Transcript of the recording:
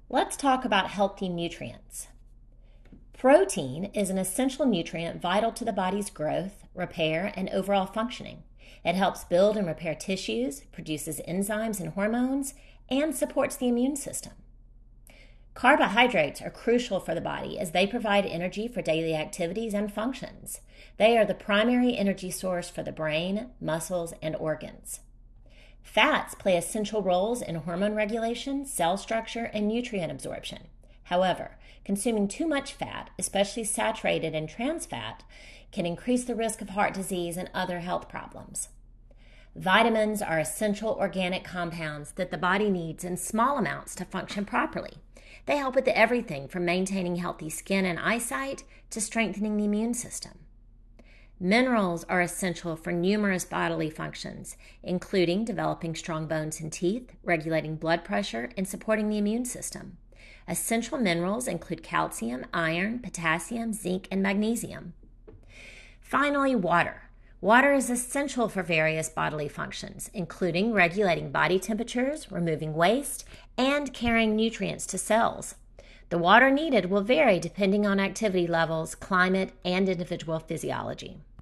Let's talk about healthy nutrients. Protein is an essential nutrient vital to the body's growth, repair, and overall functioning. It helps build and repair tissues, produces enzymes and hormones, and supports the immune system. Carbohydrates are crucial for the body as they provide energy for daily activities and functions. They are the primary energy source for the brain, muscles, and organs. Fats play essential roles in hormone regulation, cell structure, and nutrient absorption. However, consuming too much fat, especially saturated and trans fat, can increase the risk of heart disease and other health problems. Vitamins are essential organic compounds that the body needs in small amounts to function properly. They help with everything from maintaining healthy skin and eyesight to strengthening the immune system. Minerals are essential for numerous bodily functions, including developing strong bones and teeth, regulating blood pressure, and supporting the immune system. Essential minerals include calcium, iron, potassium, zinc, and magnesium. Finally, water. Water is essential for various bodily functions, including regulating body temperatures, removing waste, and carrying nutrients to cells. The water needed will vary depending on activity levels, climate, and individual physiology.